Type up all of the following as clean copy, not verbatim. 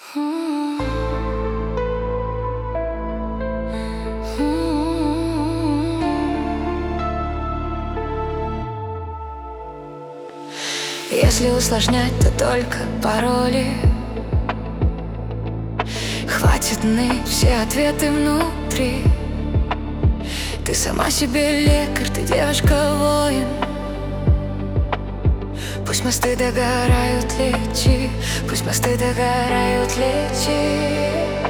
Если усложнять, то только пароли. Хватит ныть, все ответы внутри. Ты сама себе лекарь, ты девушка-воин. Пусть мосты догорают, лети. Пусть мосты догорают, лети.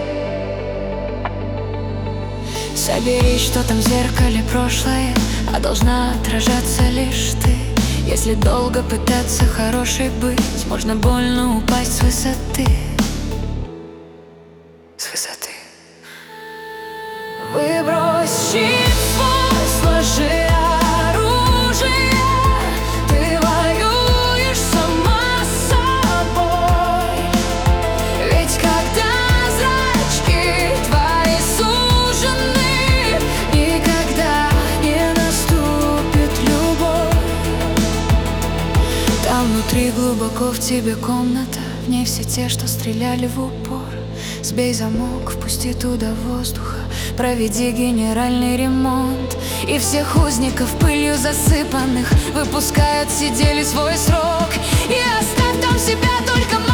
Собери, что там в зеркале прошлое, а должна отражаться лишь ты. Если долго пытаться хорошей быть, можно больно упасть с высоты. С высоты. Выбрось щит свой, сложи оружие. Ты воюешь сама с собой. Ведь когда зрачки твои сужены, никогда не наступит любовь. Там внутри глубоко в тебе комната, в ней все те, что стреляли в упор. Сбей замок, впусти туда воздуха, проведи генеральный ремонт. И всех узников, пылью засыпанных, выпускают, сидели свой срок. И оставь там себя только